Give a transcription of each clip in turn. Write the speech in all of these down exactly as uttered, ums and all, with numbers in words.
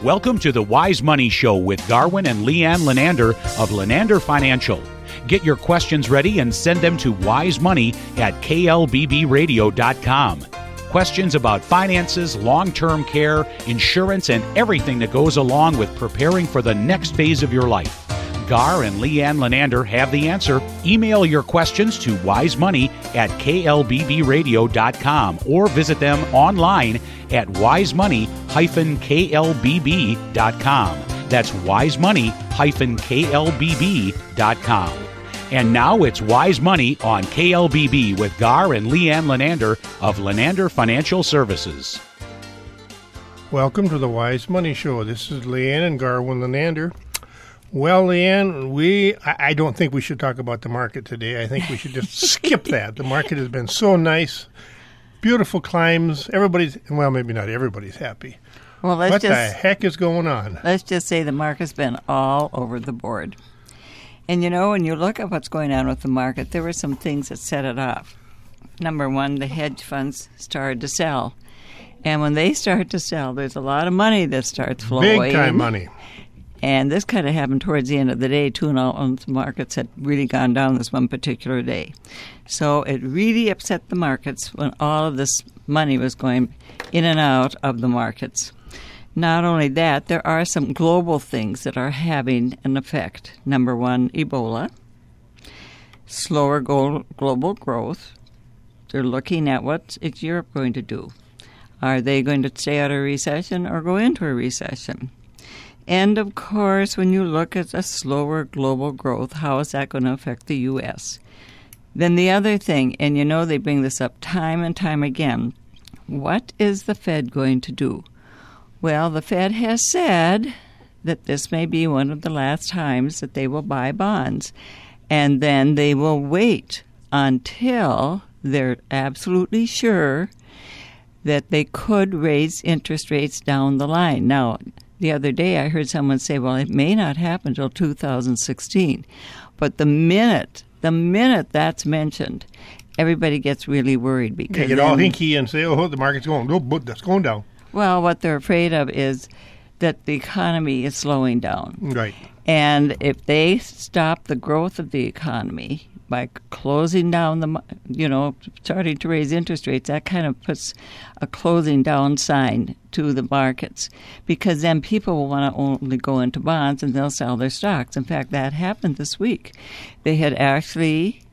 Welcome to the Wise Money Show with Garwin and Leanne Lenander of Lenander Financial. Get your questions ready and send them to wisemoney at k l b b radio dot com. Questions about finances, long-term care, insurance, and everything that goes along with preparing for the next phase of your life. Gar and Leanne Lenander have the answer. Email your questions to wisemoney at k l b b radio dot com or visit them online at wisemoney dash k l b b dot com. That's wisemoney dash k l b b dot com. And now it's Wise Money on K L B B with Gar and Leanne Lenander of Lenander Financial Services. Welcome to the Wise Money Show. This is Leanne and Garwin Lenander. Well, Leanne, we I, I don't think we should talk about the market today. I think we should just skip that. The market has been so nice, beautiful climbs. Everybody's, well, maybe not everybody's happy. Well, let's what just, the heck is going on? Let's just say the market's been all over the board. And, you know, when you look at what's going on with the market, there were some things that set it off. Number one, the hedge funds started to sell. And when they start to sell, there's a lot of money that starts flowing. Big time money. And this kind of happened towards the end of the day, too, and all the markets had really gone down this one particular day. So it really upset the markets when all of this money was going in and out of the markets. Not only that, there are some global things that are having an effect. Number one, Ebola, slower go- global growth. They're looking at what is Europe going to do. Are they going to stay out of a recession or go into a recession? And, of course, when you look at a slower global growth, how is that going to affect the U S? Then the other thing, and you know they bring this up time and time again, what is the Fed going to do? Well, the Fed has said that this may be one of the last times that they will buy bonds, and then they will wait until they're absolutely sure that they could raise interest rates down the line. Now, the other day I heard someone say, well, it may not happen until two thousand sixteen. But the minute, the minute that's mentioned, everybody gets really worried. Because they get all hinky and say, oh, the market's going, no, but that's going down. Well, what they're afraid of is that the economy is slowing down. Right. And if they stop the growth of the economy by closing down the, you know, starting to raise interest rates, that kind of puts a closing down sign to the markets, because then people will want to only go into bonds and they'll sell their stocks. In fact, that happened this week. They had actually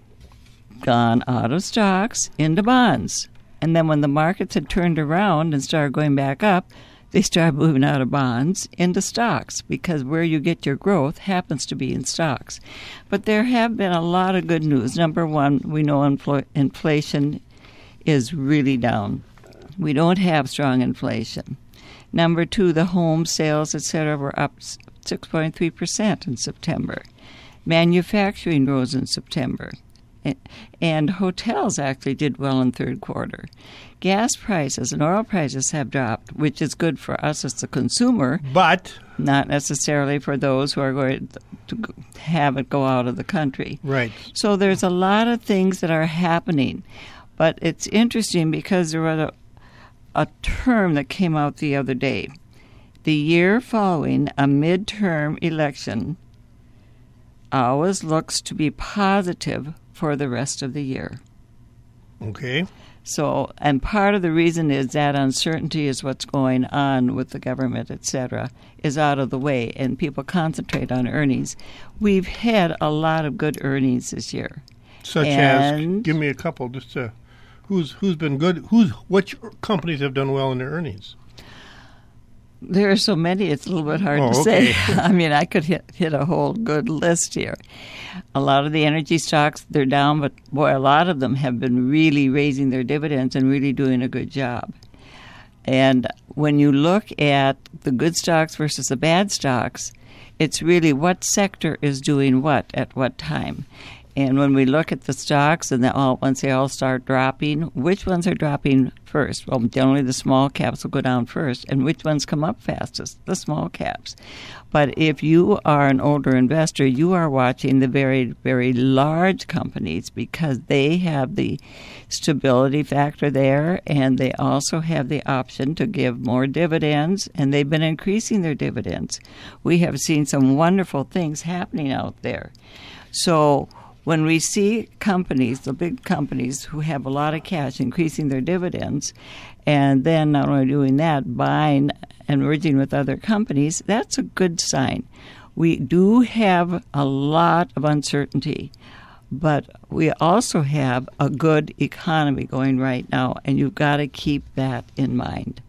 gone out of stocks into bonds. And then when the markets had turned around and started going back up, they started moving out of bonds into stocks, because where you get your growth happens to be in stocks. But there have been a lot of good news. Number one, we know infl- inflation is really down. We don't have strong inflation. Number two, the home sales, et cetera, were up six point three percent in September. Manufacturing rose in September. And hotels actually did well in third quarter. Gas prices and oil prices have dropped, which is good for us as the consumer, but not necessarily for those who are going to have it go out of the country. Right. So there's a lot of things that are happening. But it's interesting because there was a, a term that came out the other day. The year following a midterm election always looks to be positive for the rest of the year. Okay. So, and part of the reason is that uncertainty is what's going on with the government, et cetera, is out of the way, and people concentrate on earnings. We've had a lot of good earnings this year. Such and as, give me a couple, just to, who's who's been good, who's which companies have done well in their earnings? There are so many, it's a little bit hard oh, to okay. say. I mean, I could hit, hit a whole good list here. A lot of the energy stocks, they're down, but boy, a lot of them have been really raising their dividends and really doing a good job. And when you look at the good stocks versus the bad stocks, it's really what sector is doing what at what time. And when we look at the stocks and they all, once they all start dropping, which ones are dropping first? Well, generally the small caps will go down first. And which ones come up fastest? The small caps. But if you are an older investor, you are watching the very, very large companies because they have the stability factor there, and they also have the option to give more dividends, and they've been increasing their dividends. We have seen some wonderful things happening out there. So when we see companies, the big companies who have a lot of cash increasing their dividends, and then not only doing that, buying and merging with other companies, that's a good sign. We do have a lot of uncertainty, but we also have a good economy going right now, and you've got to keep that in mind.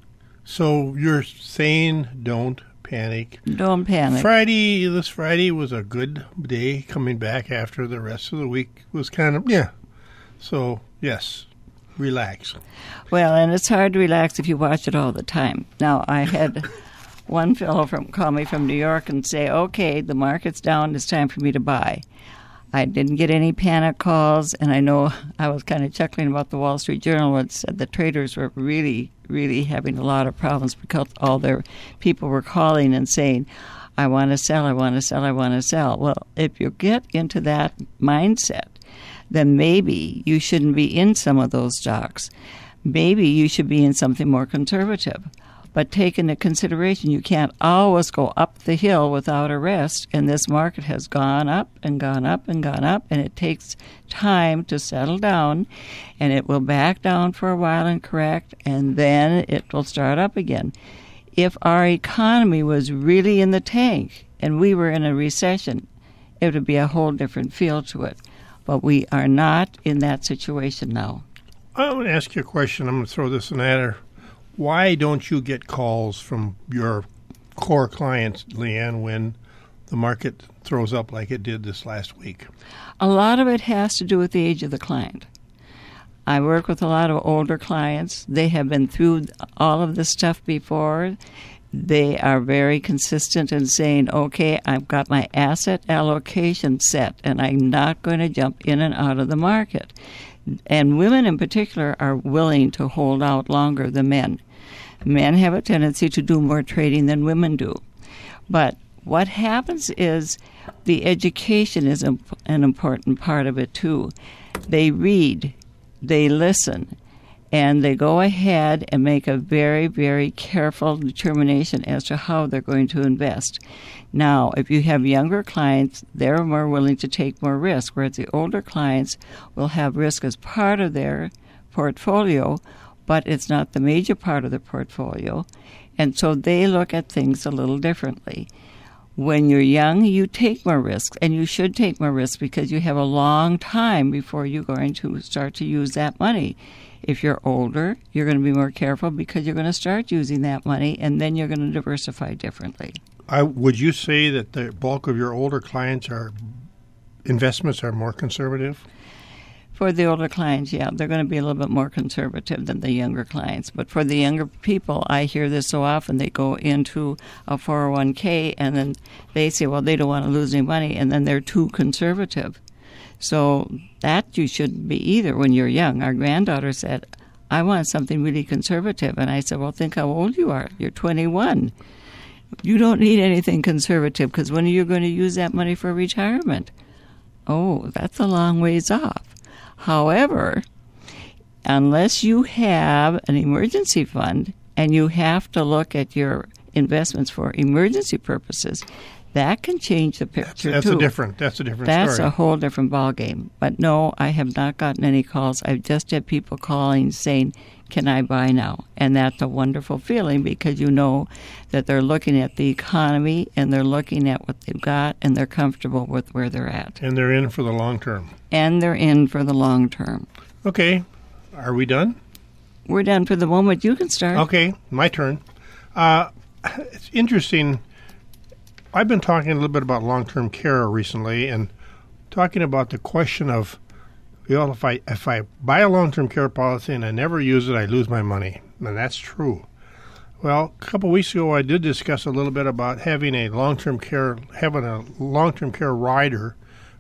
So you're saying don't panic. Don't panic. Friday, this Friday was a good day coming back after the rest of the week was kind of, yeah. So, yes, relax. Well, and it's hard to relax if you watch it all the time. Now, I had one fellow from call me from New York and say, okay, the market's down, it's time for me to buy. I didn't get any panic calls, and I know I was kind of chuckling about the Wall Street Journal when it said the traders were really, really having a lot of problems because all their people were calling and saying, I want to sell, I want to sell, I want to sell. Well, if you get into that mindset, then maybe you shouldn't be in some of those stocks. Maybe you should be in something more conservative. But take into consideration, you can't always go up the hill without a rest, and this market has gone up and gone up and gone up, and it takes time to settle down, and it will back down for a while and correct, and then it will start up again. If our economy was really in the tank and we were in a recession, it would be a whole different feel to it. But we are not in that situation now. I'm going to ask you a question. I'm going to throw this in at her. Why don't you get calls from your core clients, Leanne, when the market throws up like it did this last week? A lot of it has to do with the age of the client. I work with a lot of older clients. They have been through all of this stuff before. They are very consistent in saying, okay, I've got my asset allocation set, and I'm not going to jump in and out of the market. And women in particular are willing to hold out longer than men. Men have a tendency to do more trading than women do. But what happens is the education is an important part of it too. They read, they listen, and they go ahead and make a very, very careful determination as to how they're going to invest. Now, if you have younger clients, they're more willing to take more risk, whereas the older clients will have risk as part of their portfolio, but it's not the major part of their portfolio, and so they look at things a little differently. When you're young, you take more risks, and you should take more risks because you have a long time before you're going to start to use that money. If you're older, you're going to be more careful because you're going to start using that money, and then you're going to diversify differently. I, would you say that the bulk of your older clients are investments are more conservative? For the older clients, yeah, they're going to be a little bit more conservative than the younger clients. But for the younger people, I hear this so often, they go into a four oh one k and then they say, well, they don't want to lose any money, and then they're too conservative. So that you shouldn't be either when you're young. Our granddaughter said, I want something really conservative. And I said, well, think how old you are. You're twenty-one. You don't need anything conservative because when are you going to use that money for retirement? Oh, that's a long ways off. However, unless you have an emergency fund and you have to look at your investments for emergency purposes, that can change the picture that's, that's too. A different, that's a different that's story. That's a whole different ballgame. But no, I have not gotten any calls. I've just had people calling saying, can I buy now? And that's a wonderful feeling because you know that they're looking at the economy and they're looking at what they've got and they're comfortable with where they're at. And they're in for the long term. And they're in for the long term. Okay. Are we done? We're done for the moment. You can start. Okay. My turn. Uh, it's interesting. I've been talking a little bit about long-term care recently and talking about the question of, you know, if I if I buy a long-term care policy and I never use it, I lose my money. And that's true. Well, a couple of weeks ago, I did discuss a little bit about having a long-term care, having a long-term care rider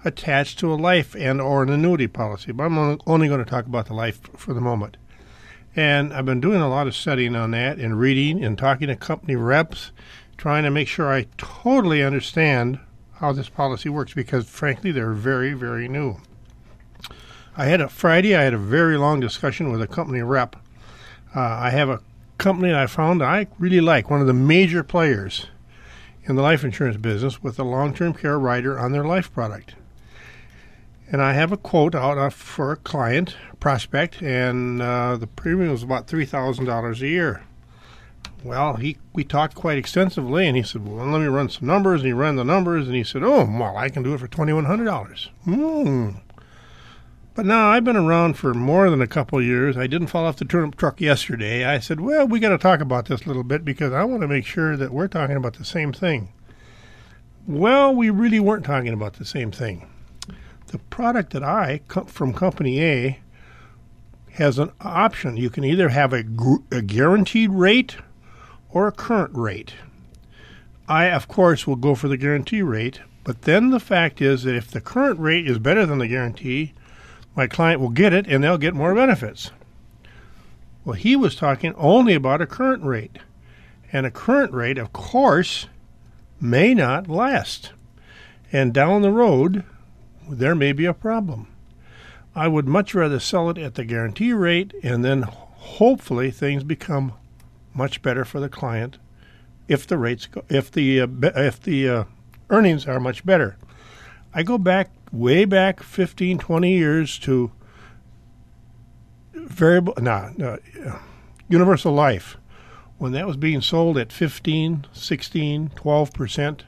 attached to a life and or an annuity policy. But I'm only going to talk about the life for the moment. And I've been doing a lot of studying on that and reading and talking to company reps, trying to make sure I totally understand how this policy works because, frankly, they're very, very new. I had a Friday, I had a very long discussion with a company rep. Uh, I have a company that I found I really like, one of the major players in the life insurance business with a long-term care rider on their life product. And I have a quote out for a client, prospect, and uh, the premium was about three thousand dollars a year. Well, he we talked quite extensively, and he said, well, let me run some numbers, and he ran the numbers, and he said, oh, well, I can do it for twenty-one hundred dollars. Hmm. But now I've been around for more than a couple of years. I didn't fall off the turnip truck yesterday. I said, well, we got to talk about this a little bit because I want to make sure that we're talking about the same thing. Well, we really weren't talking about the same thing. The product that I, from Company A, has an option. You can either have a, a guaranteed rate or a current rate. I, of course, will go for the guarantee rate, but then the fact is that if the current rate is better than the guarantee, my client will get it and they'll get more benefits. Well, he was talking only about a current rate. And a current rate, of course, may not last. And down the road, there may be a problem. I would much rather sell it at the guarantee rate and then hopefully things become much better for the client if the rates go, if the uh, if the uh, earnings are much better. I go back way back fifteen, twenty years to variable no, no uh, Universal Life when that was being sold at fifteen, sixteen, twelve percent.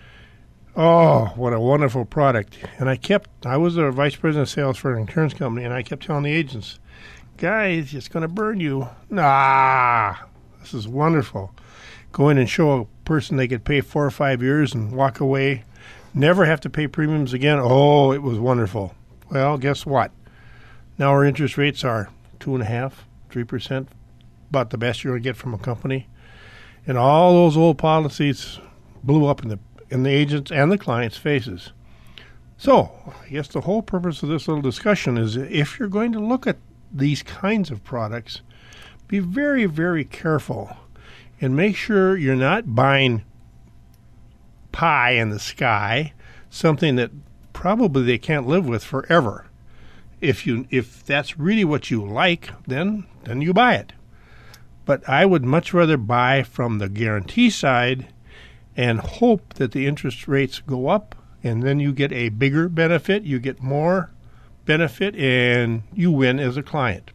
Oh, what a wonderful product. And I kept, I was a vice president of sales for an insurance company, and I kept telling the agents, guys, it's going to burn you. Nah, this is wonderful. Go in and show a person they could pay four or five years and walk away, never have to pay premiums again. Oh, it was wonderful. Well, guess what? Now our interest rates are two and a half, three percent, about the best you're going to get from a company. And all those old policies blew up in the in the agents' and the clients' faces. So, I guess the whole purpose of this little discussion is if you're going to look at these kinds of products, be very, very careful and make sure you're not buying pie in the sky, something that probably they can't live with forever. If you if that's really what you like, then then you buy it. But I would much rather buy from the guarantee side and hope that the interest rates go up, and then you get a bigger benefit, you get more benefit, and you win as a client.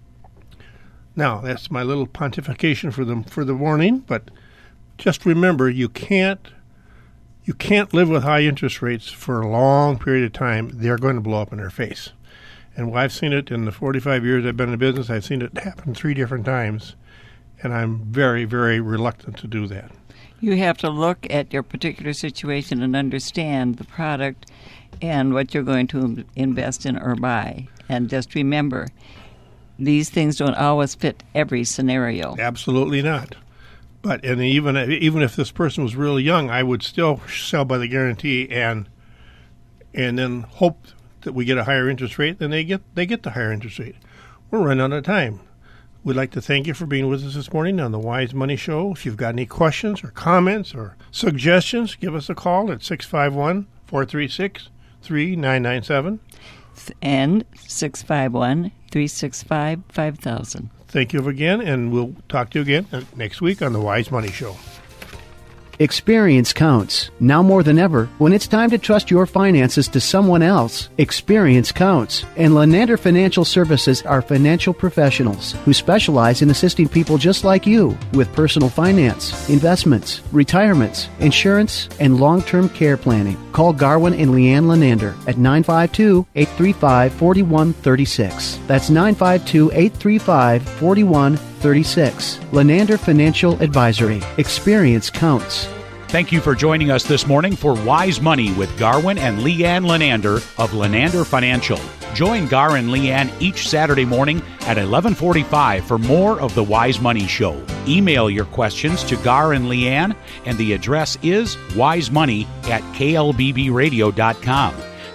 Now, that's my little pontification for the for the morning, but just remember, you can't you can't live with high interest rates for a long period of time. They're going to blow up in their face. And I've seen it in the forty-five years I've been in business. I've seen it happen three different times, and I'm very, very reluctant to do that. You have to look at your particular situation and understand the product and what you're going to invest in or buy. And just remember, these things don't always fit every scenario. Absolutely not. But and even even if this person was really young, I would still sell by the guarantee and and then hope that we get a higher interest rate. Then they get they get the higher interest rate. We're running out of time. We'd like to thank you for being with us this morning on the Wise Money Show. If you've got any questions or comments or suggestions, give us a call at six five one, four three six, three nine nine seven. And six five one, three six five, five thousand. Thank you again, and we'll talk to you again next week on the Wise Money Show. Experience counts. Now more than ever, when it's time to trust your finances to someone else, experience counts. And Lenander Financial Services are financial professionals who specialize in assisting people just like you with personal finance, investments, retirements, insurance, and long-term care planning. Call Garwin and Leanne Lenander at nine five two, eight three five, four one three six. That's nine five two, eight three five, four one three six. Lenander Financial Advisory. Experience counts. Thank you for joining us this morning for Wise Money with Garwin and Leanne Lenander of Lenander Financial. Join Gar and Leanne each Saturday morning at eleven forty-five for more of the Wise Money Show. Email your questions to Gar and Leanne, and the address is wisemoney at k l b b radio dot com.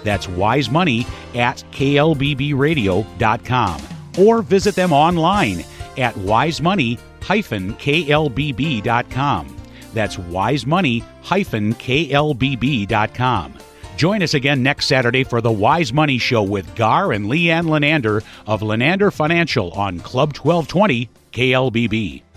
That's wisemoney at K L B B radio dot com. Or visit them online at wisemoney dash K L B B dot com. That's wisemoney dash K L B B dot com. Join us again next Saturday for the Wise Money Show with Gar and Leanne Lenander of Lenander Financial on Club twelve twenty K L B B.